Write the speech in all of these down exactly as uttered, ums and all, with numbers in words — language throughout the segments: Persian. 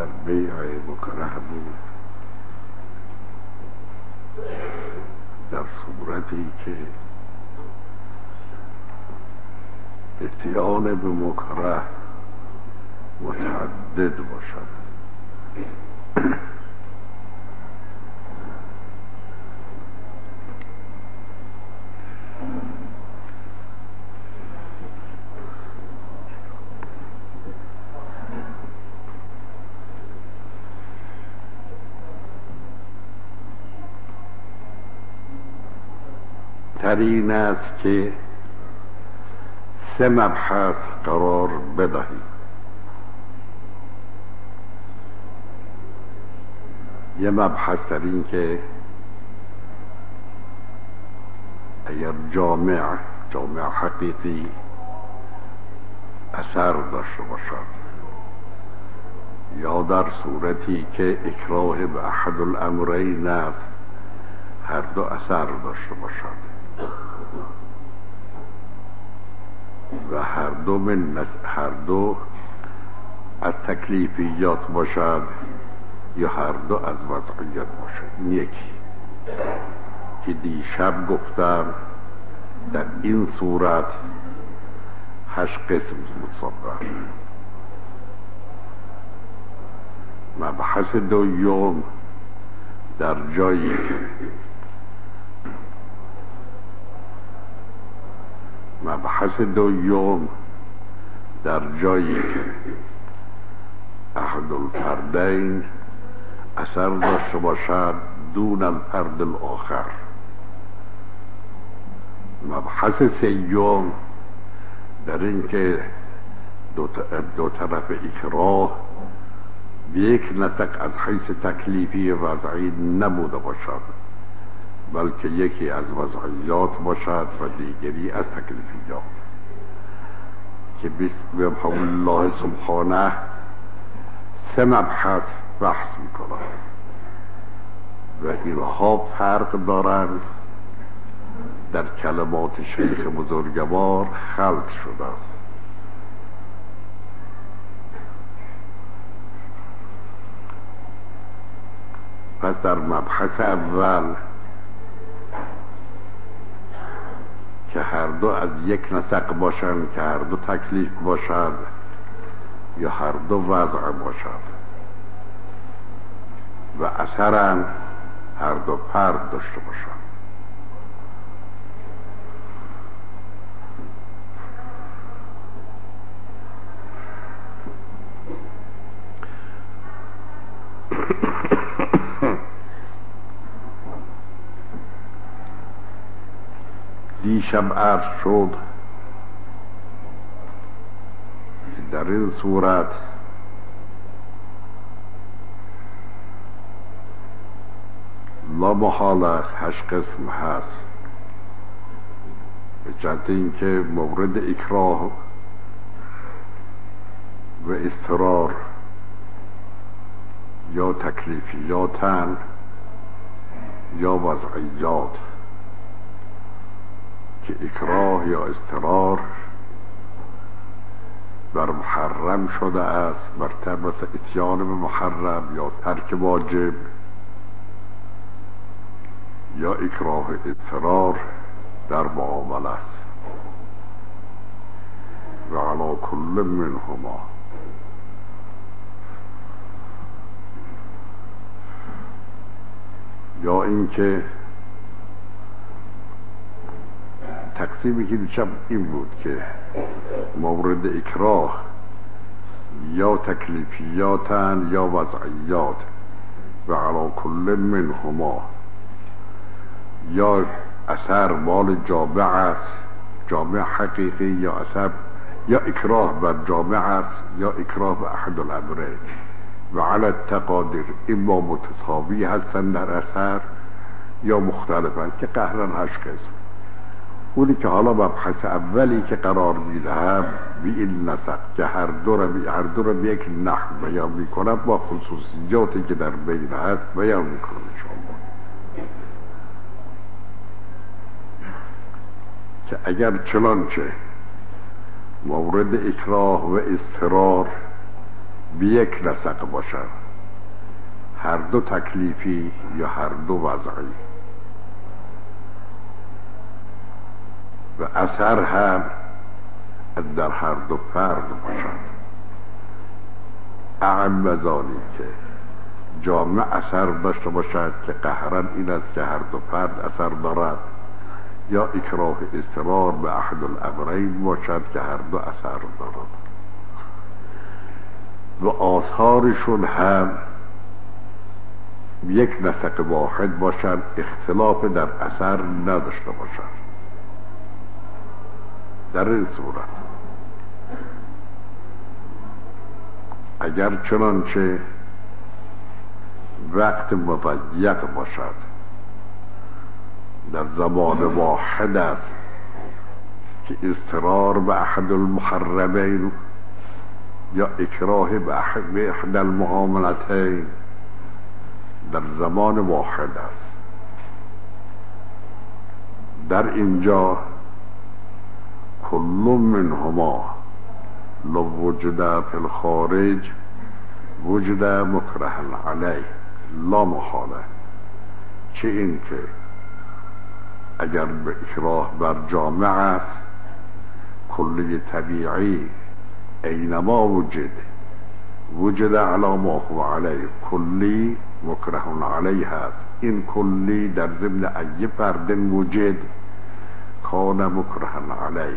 بیع مکره بود در صورتی که اتیان به مکره متعدد باشد. تر این است که سه مبحث قرار بدهید. یه مبحث در این که اگر جامع جامع حقیقی اثر داشته باشد یا در صورتی که اکراه به احد الامرین است هر دو اثر داشته باشد و هر دو من هر دو از تکلیفیات باشد یا هر دو از وضعیت باشد. یکی که دیشب گفتم در این صورت هشت قسم متصور. مبحث دوم در جایی که مبحث دوم در جایی که احد الفردین اثر داشته باشد دون الفرد الاخر. مبحث سیوم در این که دو, دو طرف اکراه به یک نسق از حیث تکلیفی وضعی نبوده باشد بلکه یکی از وضعیات باشد و دیگری از تکلیفیات که بسم الله سبحانه سه مبحث بحث میکنند و اینها فرق دارند. در کلمات شیخ بزرگوار خلط شده است. پس در مبحث اول که هر دو از یک نسق باشند که هر دو تکلیف باشد یا هر دو وضع باشد و اثرا هر دو فرد داشته باشد. دیشب عرض شد در این صورت لا محاله هشت قسم هست به جهت اینکه مورد اکراه و اضطرار یا تکلیفیاتن یا وضعیات که اکراه یا اضطرار بر محرم شده است مرتبط اتیان به محرم یا ترک واجب یا اکراه اضطرار در معامله است و علی کل منهما یا اینکه تقسیمی که دیشب این بود که مورد اکراه یا تکلیفیاتن یا وضعیات و علی کل منهما یا اثر مال جامع است جامع حقیقی یا اثر یا اکراه بر جامع است یا اکراه به احد الامرین و علی التقادیر اما متساوی هستند در اثر یا مختلفند که قهرن هشت قسم. اونی که حالا مبحث اولی که قرار میدهم بی این نسق که هر دو را بی هر دو را به یک نحو بیان میکنم با خصوصیاتی که در بین هست بیان میکنم انشاءالله که اگر چنانچه مورد اکراه و اضطرار به یک نسق باشد، هر دو تکلیفی یا هر دو وضعی، و اثر هم در هر دو فرد باشد. اعم بزانی که جامع اثر داشته باشد که قهرن این است که هر دو فرد اثر دارد، یا اکراه اضطرار به احد الامرین باشد که هر دو اثر دارد، و آثارشون هم یک نسق واحد باشد، اختلاف در اثر نداشته باشد. در این صورت اگر چنانچه وقت مضیق باشد، در زمان واحد است که اضطرار به احد المحرمین یا اکراه به احد احد المعاملتین در زمان واحد است، در اینجا کل منهما لو وجد فی الخارج وجد مکره علیه لا محاله، چه این که اگر به اکراه بر جامع است، کلی طبیعی اینما وجد وجد علی ما هو علیه، کلی مکره علیه است. این کلی در ضمن ای فرد وجد کان مکره علیه،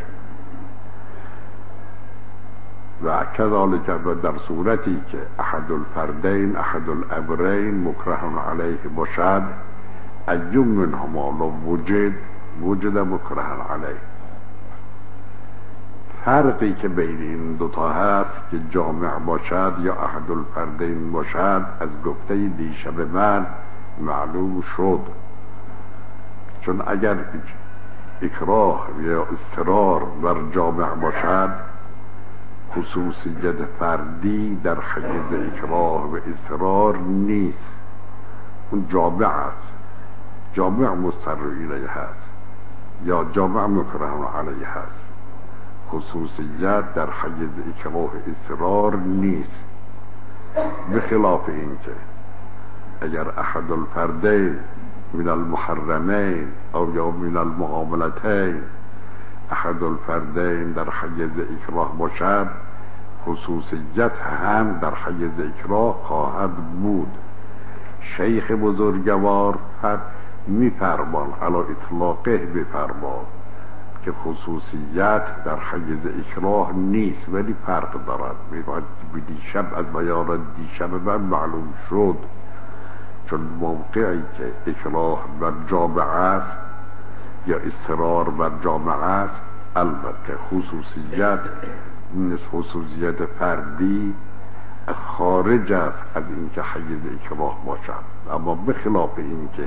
و کذالک در صورتی که احد الفردین احد الامرین مکره علیه باشد، ایوم منهما لو وجد وجد مکره علیه. فرقی که بین این دوتا هست که جامع باشد یا احد الفردین باشد از گفته دیشب من معلوم شد، چون اگر اکراه یا اضطرار بر جامع باشد، خصوصیت فردی در حیز اکراه و اضطرار نیست، اون جامع است، جامع مضطر الیه هست یا جامع مکره علیه هست، خصوصیت در حیز اکراه اضطرار نیست. بخلاف این که اگر احد الفردین من المحرمین او یا من المعاملتین احد الفردین در حیز اکراه باشد، خصوصیت هم در حیز اکراه خواهد بود. شیخ بزرگوار میفرمان علی اطلاقه بفرمان که خصوصیت در حیز اکراه نیست، ولی فرق دارد. میگوید دیشب از بیان دیشب من معلوم شد، چون موقعی که اکراه بر جامع است یا اضطرار بر جامع است، البته خصوصیت نیست، خصوصیت فردی خارج است از اینکه حیز اکراه باشد. اما بخلاف اینکه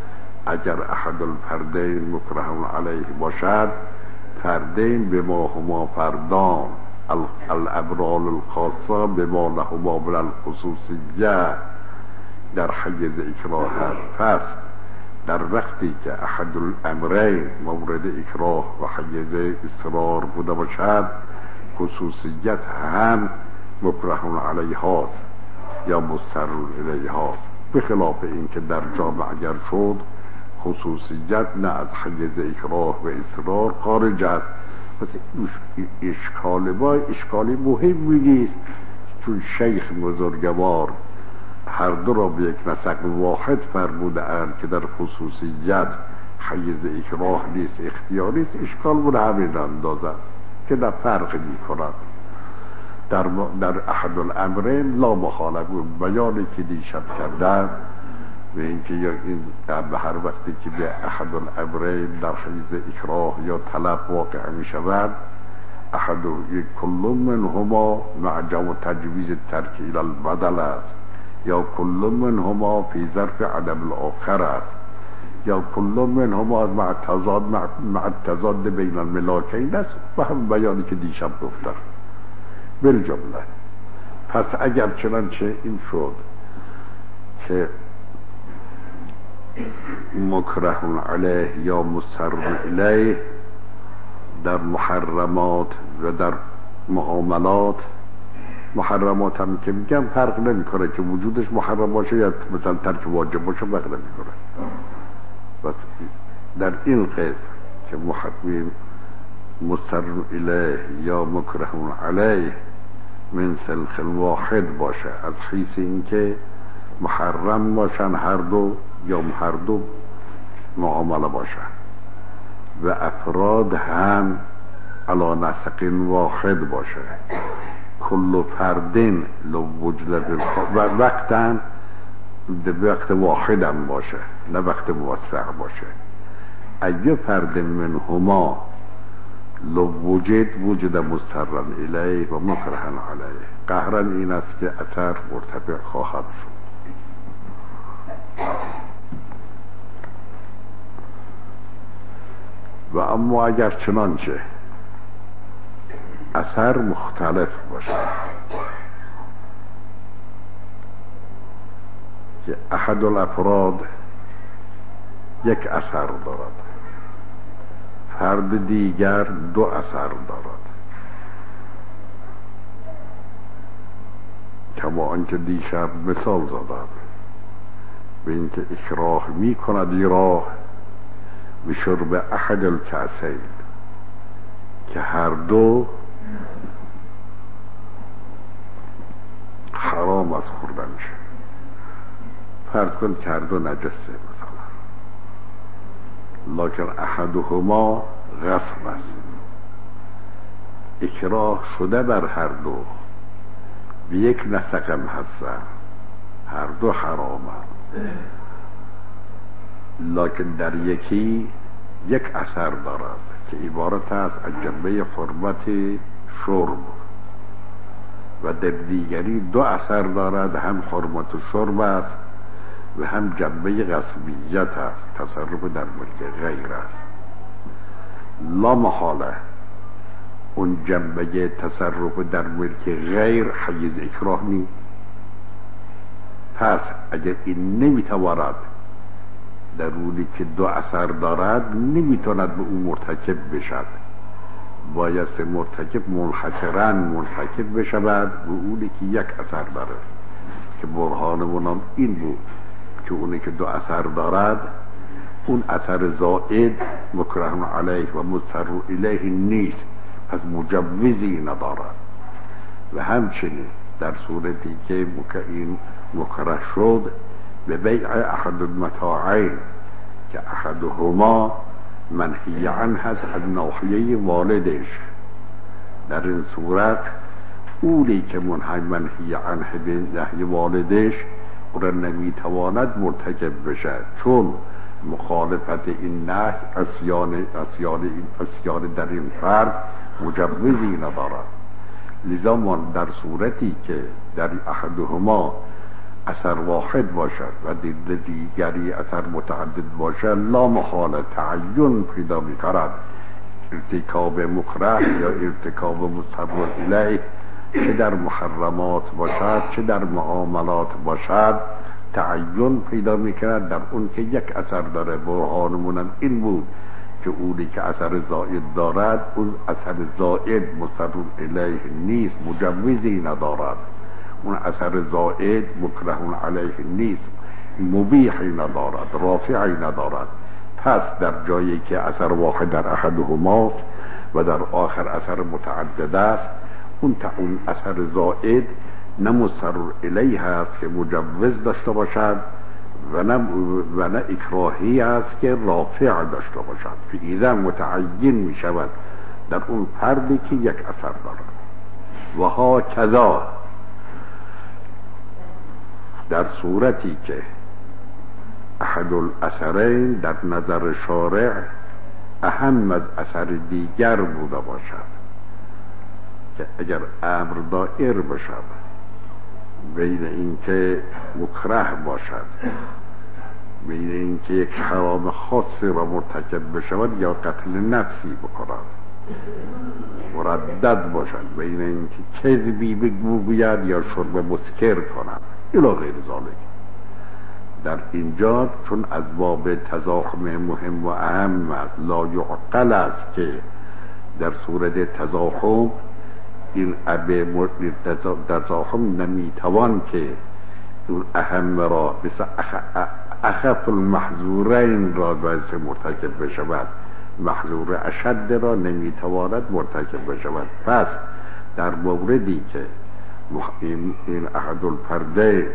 اگر احد الفردین مکره علیه باشد، فردین به ما هما فردان الابرار الخاصه به ما لهما من الخصوصیه در حیز اکراه هست. پس در وقتی که احد الامرین مورد اکراه و حیز اضطرار بوده باشد، خصوصیت هم مکره علیه هاست یا مضطر الیه هاست، بخلاف این که در جامع اگر شد خصوصیت نه از حیز اکراه و اضطرار خارج است. پس اشکال با اشکالی مهمی نیست، چون شیخ بزرگوار هر دو را به یک نسق واحد فرموده اند که در خصوصیت حیز اکراه نیست، اختیاری است. اشکال بود همین اندازه که نه فرق می کند. در, در احد الامرین لا محاله بود، بیانی که دیشب کردن و اینکه این به هر وقتی که به احد الامرین در حیز اکراه یا طلب واقع می شود، احد یک کل منهما مع جو تجویز ترک الى البدل است، یا کل منهما فی ظرف عدم الاخر است، یا کل منهما مع تضاد مع التضاد بین الملاکین است، و هم بیانی که دیشب گفتم بالجمله. پس اگر چنانچه این شد که مکره علیه یا مضطر الیه در محرمات و در معاملات محرمات هم که میگم فرق نمیکنه که وجودش محرم باشه یا مثلا ترک واجب باشه، فرق نمیکنه. بس در این قسم که محرم مضطر الیه یا مکره علیه من سلخ واحد باشه، از حیث اینکه محرم باشن هر دو یا هر دو معامله باشن، و افراد هم علی نسق واحد باشه، کل فردین لو وجد و وقتا به وقت واحد هم باشه، نه وقت موسع باشه. ایه فرد من هما لو وجد وجد مضطرا الیه و مکرها علیه. قهرا این است که اثر مرتفع خواهد شد. و اما اگر چنانچه اثر مختلف باشد که احد الافراد یک اثر دارد، فرد دیگر دو اثر دارد، کما آنکه دیشب مثال زدم به اینکه اکراه می کند ایراه به شرب احد الکأسین، که هر دو حرام از خوردنش. فرض کن که هر دو نجسه مثلا، لکن احدهما غصب است، اکراه شده بر هر دو، به یک نسقم هستن، هر دو حرامه، لکن در یکی یک اثر دارد که عبارت است از جنبه حرمت شرب، و در دیگری دو اثر دارد، هم حرمت شرب است و هم جنبه غصبیت است، تصرف در ملک غیر است. لا محاله اون جنبه تصرف در ملک غیر حیز اکراه نیست. پس اگر این نمیتواند در اونی که دو اثر دارد نمیتواند به اون مرتکب بشد، بایست مرتکب منحصرا مرتکب بشود به اونی که یک اثر دارد، که برهانمون این بود که اونی که دو اثر دارد اون اثر زائد مکره علیه و مضطر الیه نیست، پس مجوزی ندارد. و همچنین در صورتی که این مکره شد به بیع احد المتاعین که احدهما منهی عنه هست از ناحیه والدش، در این صورت اونی که منهی منهی عنه به نحیه والدش او را نمیتواند مرتکب بشد، چون مخالفت این نهی عصیان عصیان این عصیان در این فرد مجوزی ندارد. لذا ما در صورتی که در احدهما اثر واحد باشد و در دیگری اثر متعدد باشد، لا محاله تعین پیدا می‌کند ارتکاب مکره یا ارتکاب مضطر الیه، چه در محرمات باشد چه در معاملات باشد، تعین پیدا می‌کند در اون که یک اثر داره. برهانمون این بود که اونی که اثر زائد دارد اون اثر زائد مضطر الیه نیست، مجوزی ندارد، اون اثر زائد مکره علیه نیست، مبیحی ندارد، رافعی ندارد. پس در جایی که اثر واحد در احدهماست و در آخر اثر متعدد است، اون تا اون اثر زائد نه مضطر الیه است که مجوز داشته باشد و نه و نه اکراهی است که رافع داشته باشد، که ایزا متعین می شود در اون فردی که یک اثر دارد. و ها کذا در صورتی که احد الاثرین در نظر شارع اهم از اثر دیگر بوده باشد، که اگر امر دائر باشد بین اینکه مکره باشد، بین اینکه یک حرام خاصی را مرتکب بشود یا قتل نفسی بکند، مردد باشد، بین اینکه کذبی بگوید یا شرب مسکر کند الی غیر ذالک. در اینجا چون از باب تزاحم مهم و اهم است، لا یعقل است که در صورت تزاحم این ابه در تزاحم نمیتوان که اون اهم را مثل اخف المحظورین را باعث مرتکب بشود، محظور اشد را نمیتواند مرتکب بشود. پس در موردی که این احد الفرده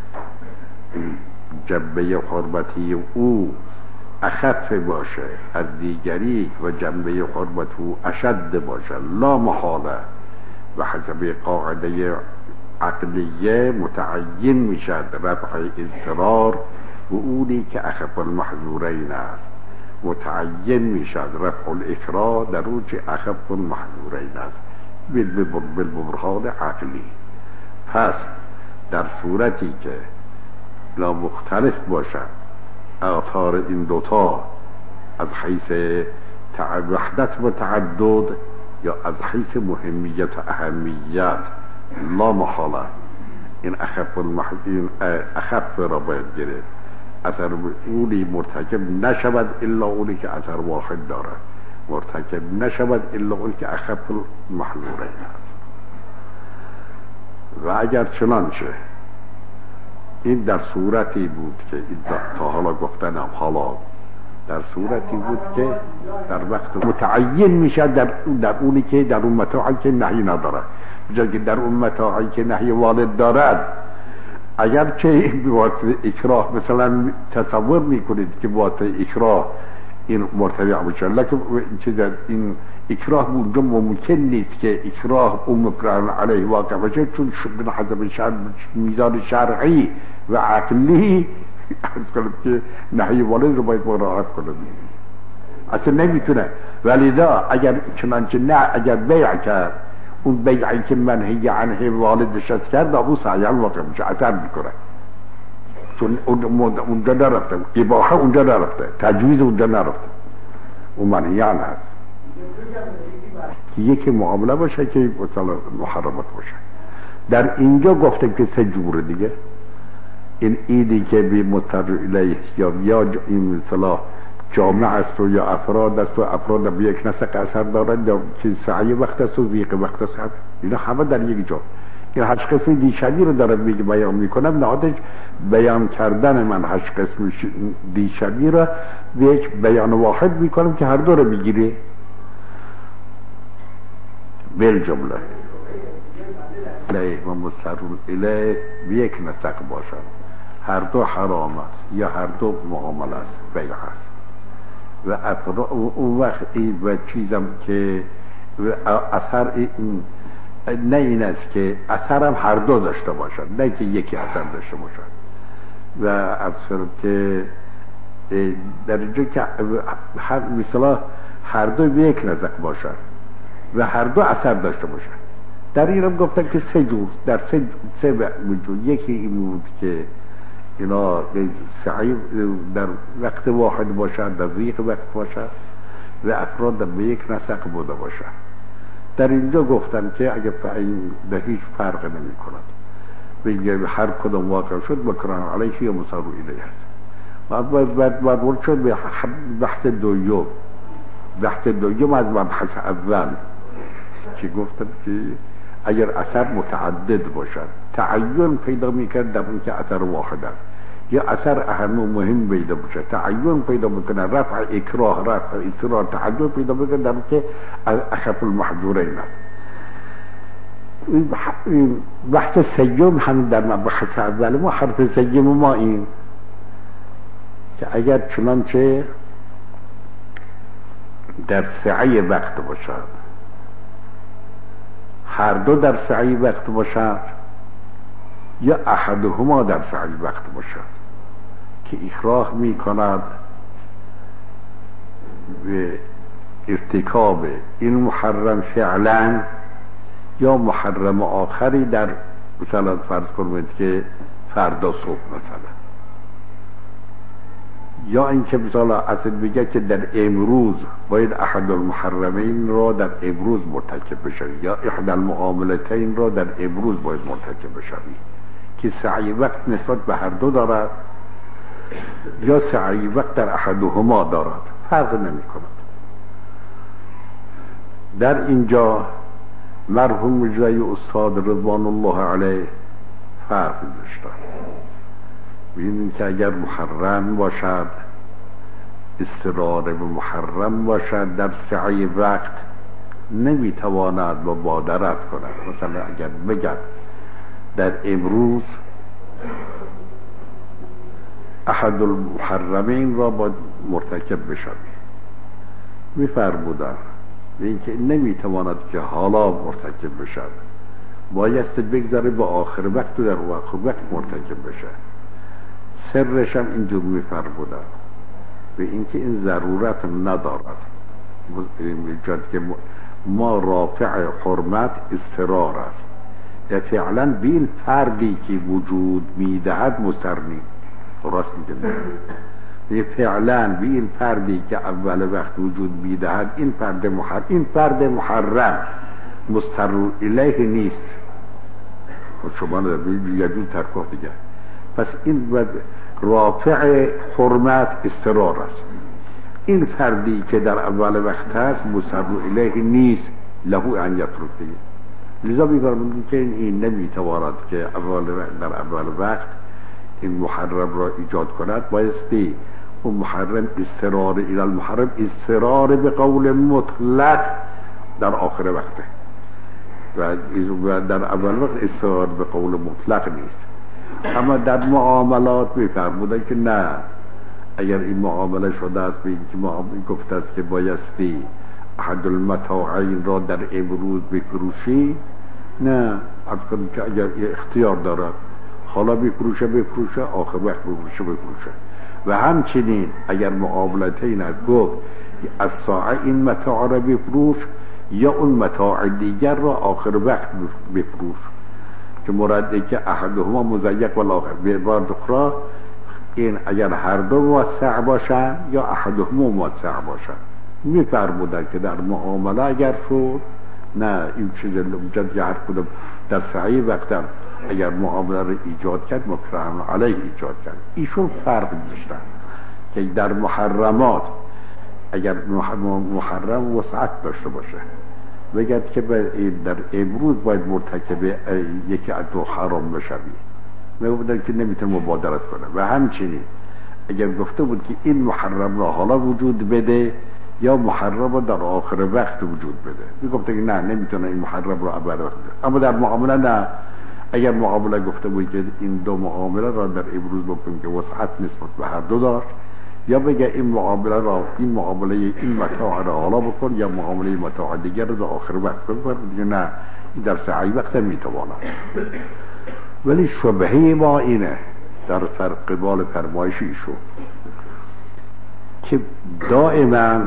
جنبه حرمتی او اخف باشه از دیگری و جنبه حرمت او اشد باشه، لا محاله و حسب قاعده عقلیه متعین میشد رفع اضطرار و اونی که اخف المحظورین است، متعین میشد رفع الاکراه در اون چه اخف المحظورین است بالبرهان عقلی. پس در صورتی که لا مختلف باشد آثار این دوتا از حیث وحدت و تعدد یا از حیث مهمیت و اهمیت، لا محاله این اخف المحظورین اخف را باید گرفت. اثر اونی مرتکب نشود الا اونی که اثر واحد دارد، مرتکب نشود الا اونی که اخف المحظورین است. و اگر چنانچه این در صورتی بود که تا حالا گفتنم حالا در صورتی بود که در وقت متعین میشه در, در اونی که در اون متاعی که نهی ندارد، بجای که در اون متاعی که نهی والد دارد اگر چه بواسطه اکراه مثلا تصور میکنید که بواسطه اکراه این مرتفع بشه، لکن این اکراه اونجا ممکن نیست که اکراه اون مکران علیه واقع بشه، چون به حسب شرع میزان شرعی و عقلی از کنم که نهی والد رو باید مراعات کنه، اصلا نمیتونه. ولیدا اگر چنانچه نه اگر بیع کرد اون بیعی که منهی عنه والدش از کرد ابو سعی واقع میشه، اثر میکنه، چون اونجا نرفته، اباحه اونجا نرفته، تجویز اونجا نرفته، اون منهی عنه هست که یکی معامله باشه که مثلا محرمات باشه. در اینجا گفته که سه جور دیگه، این ایدی که بی مضطر الیه یا یا این مثلا جامعه است و یا افراد است و افراد به یک نسق اثر دارند یا که سعی وقت است و ضیق وقت است، اینا همه در یک جا. این هشت قسم دیشبی رو دارم میگه بیان میکنم، نهادش بیان کردن من هشت قسم دیشبی رو به یک بیان واحد میکنم که هر دو رو میگیره بل جمله الیه و مضطر الیه به یک نسق باشد، هر دو حرام است یا هر دو معامله است، بیع است. و اون وقت این و چیزم که اثر این نه این است که اثر هم هر دو داشته باشد، نه که یکی اثر داشته باشد. و اثر که در اینجا که هر مثلا هر دو به یک نسق باشد و هر دو اثر داشته باشد. در این هم گفتن که سه جور در سه سه وجود، یکی این بود که اینا سعی در وقت واحد باشد، در ضیق وقت باشد و افراد به یک نسق بوده باشد. در اینجا گفتن که اگر در هیچ فرق نمی کند بگه هر کدام واقع شد مکران علیه یا مضطر الیه است. بعد بعد بعد شد به بحث دوم، بحث دوم از مبحث اول که گفتن که اگر اثر متعدد باشد تعین پیدا میکرد در اون که اثر واحد است، یا اثر اهم و مهم پیدا باشد تعین پیدا میکنه، رفع اکراه رفع اضطرار تعین پیدا میکنه در اون که اخف المحظورین است. بحث سیوم هم در بحث اول ما حرف سیوم ما این که اگر چنانچه در سعی وقت باشد، هر دو در سعی وقت باشد یا احدهما در سعی وقت باشد که اکراه می کند به ارتکاب این محرم فعلا یا محرم آخری در مثلا فرض کنید که فردا صبح مثلا، یا اینکه مثلا اصل بگه که در امروز باید احد المحرمین را در امروز مرتکب بشوی یا احد المعاملتین را در امروز باید مرتکب بشوی که سعی وقت نسبت به هر دو دارد یا سعی وقت در احدهما دارد، فرق نمی کند. در اینجا مرحوم جای استاد رضوان الله علیه فرق داشتن. ببینید که اگر محرم باشد، استقرار به محرم باشد، در سعی وقت نمیتواند با مبادرت کند. مثلا اگر بگن در امروز احد المحرمین را باید مرتکب بشوی، میفرمودن به اینکه نمیتواند که حالا مرتکب بشد، بایسته بگذاره به آخر وقت و در آخر وقت مرتکب بشه. سرش هم اینجور میفرمودن به اینکه این ضرورت ندارد، میگوید که ما رافع حرمت استقرار است، یا فعلا به این فردی که وجود میدهد مسترنی راست میگه، یه فعلا به این فردی که اول وقت وجود میدهد این فرد محرم، این فرد محرم مستر الیه نیست. شما یه جور ترکه دیگه. پس این رافع حرمت استقرار است. این فردی که در اول وقت هست مستر الیه نیست، له ان یترک دیگه. لذا میگم که این نمیتواند که اول در اول وقت این محرم را ایجاد کند، بایستی اون محرم استقرار الی المحرم استقرار به قول مطلق در آخر وقته و در اول وقت استقرار به قول مطلق نیست. اما در معاملات میفرمودن که نه، اگر این معامله شده است به اینکه معامله گفته است که بایستی احد المتاعین را در امروز بفروشی، نه، اصلا که اگر اختیار دارد حالا بفروشه بفروشه، آخر وقت بفروشه بفروشه. و همچنین اگر معاملتین از گفت از ساعه این متاع را بفروش یا اون متاع دیگر را آخر وقت بفروش، که مراده که احدهما مضیق و الاخر به عبارت اخرى این اگر هر دو موسع باشن یا احدهما موسع باشن. میفرمودن که در معامله اگر شد نه، این چیز لمجد یا هر کدوم در سعی وقت اگر معامله رو ایجاد کرد مکرم علیه ایجاد کرد. ایشون فرق داشتن که در محرمات اگر محرم وسعت داشته باشه بگد که در امروز باید مرتکب یکی از دو حرام بشوی، میگفتن که نمیتونه مبادرت کنه. و همچنین اگر گفته بود که این محرم را حالا وجود بده یا محرم را در آخر وقت وجود بده، میگفته که نه، نمیتونه این محرم را اول وقت بده. اما در معامله نه، اگر معامله گفته بود که این دو معامله را در امروز بکنیم که وسعت نسبت به هر دو داشت، یا بگه این معامله را این معامله این متاع را حالا بکن یا معامله متاع دیگر را در آخر وقت بکن، دیگه نه، این در سعی وقت میتواند. ولی شبهه ما اینه در قبال فرمایش ایشون که دائما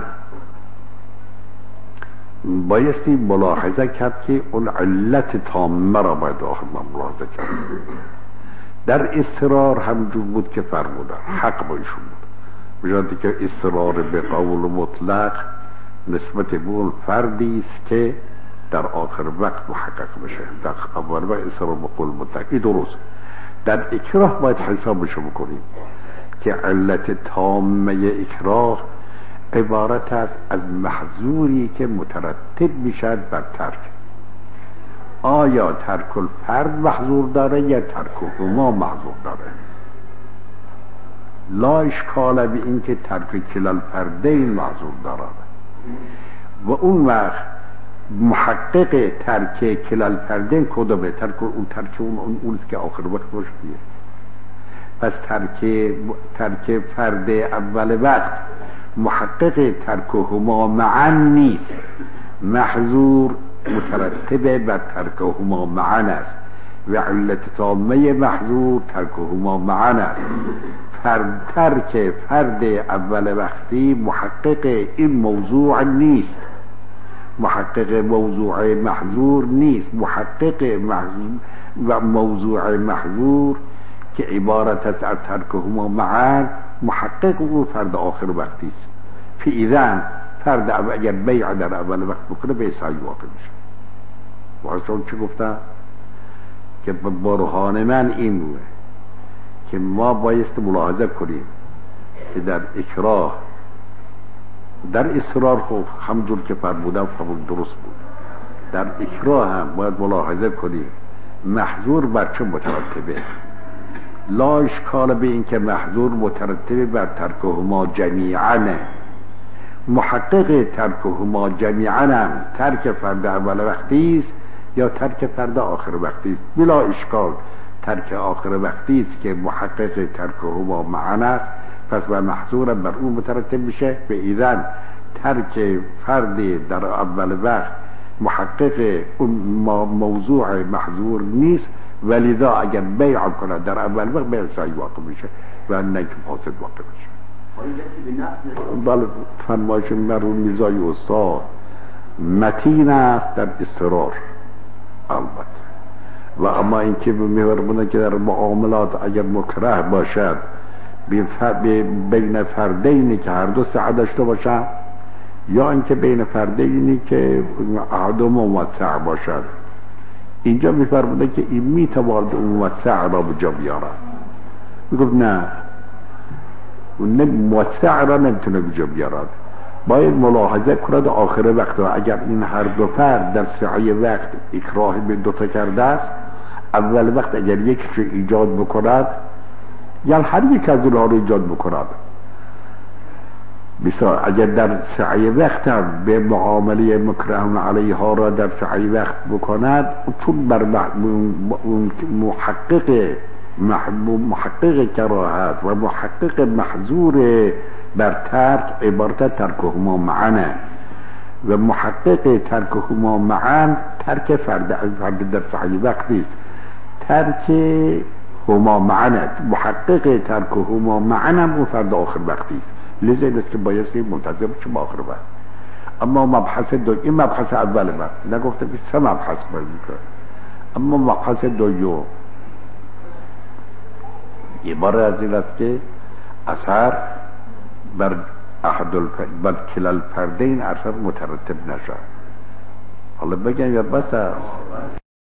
بایستی ملاحظه کرد که اون علت تامه را باید آخر ملاحظه کرد. در استقرار همجور بود که فرمودن، حق با ایشون بود، بجانتی که استقرار به قول مطلق نسبت به اون فردی است که در آخر وقت محقق بشه. در اول وقت استقرار به قول مطلق این درست. در اکراه باید حسابشو بکنیم که علت تامه اکراه عبارت است از محظوری که مترتب میشد بر ترک. آیا ترک الفرد محظور داره یا ترک هما محظور داره؟ لا اشکال به این که ترک کلا الفردین محظور داره و اون وقت محقق ترک کلا الفردین کدومه؟ ترک اون ترک اون اون اونست که آخر وقت باشه دیگه. پس ترک ترک فرد اول وقت محقق ترک هما معا نیست، محظور مترتب بر ترک هما معا است و علت تامه محظور ترک هما معا است. فرد ترک فرد اول وقتی محقق این موضوع نیست، محقق موضوع محظور نیست. محقق محظور و موضوع محظور که عبارت است از ترک هما معا، محقق او فرد آخر وقتی است. فاذا فرد اگر بیع در اول وقت بکنه به سعی واقع میشه. واسه چی گفتم که برهان من این بوده که ما بایست ملاحظه کنیم که در اکراه در اصرار خوب همجور که فرمودم فرمود درست بود، در اکراه هم باید ملاحظه کنیم محظور بر چه مترتبه. لا اشکال به این که محظور مترتبه بر ترکهما جمیعا، محقق ترکهما جمیعا هم ترک فرد اول وقتی است یا ترک فرد آخر وقتی است. بلا اشکال ترک آخر وقتی است که محقق ترکهما معا است، پس بر محظور بر اون مترتب میشه. به ایذن ترک فرد در اول وقت محقق اون موضوع محظور نیست، ولذا اگر بیع کنه در اول وقت بیع صحیح واقع میشه و نه که فاسد واقع میشه. بله فرمایش مرحوم میرزای استاد متین است در اضطرار البته، و اما اینکه می‌فرمونه که در معاملات اگر مکره باشد بین فردینی که هر دو سعه داشته باشند یا اینکه بین فردینی که احدهما موسع باشد، اینجا می‌فرمونه که این میتواند اون موسع را به جا بیارد. میگفت نه، اون موسع را نمیتونه به جا بیارد، باید ملاحظه کند آخر وقت. اگر این هر دو فرد در سعی وقت اکراه به دوتا کرده است، اول وقت اگر یکیش ایجاد بکند یا هر یک از اونها رو ایجاد بکند، بسیار اگر در سعی وقت هم به معامله مکره علیها را در سعی وقت بکند، چون بر محقق محقق کراهت و محقق محظور بر ترک عبارت ترکهما معا و محقق ترکهما معا ترک فرد فرد در سعی وقتی است. ترک هما معا محقق ترکهما معا هم فرد آخر وقتی است، لذا این است که بایستی منتظر بشه با آخر وقت. اما مبحث دو این مبحث اول وقت نگفته که سه مبحث باید میکنه، اما مبحث دوم عبارت از این است که اثر بر احد الفرد بر کلا الفردین اثر مترتب نشد. حالا بگم یا بس است؟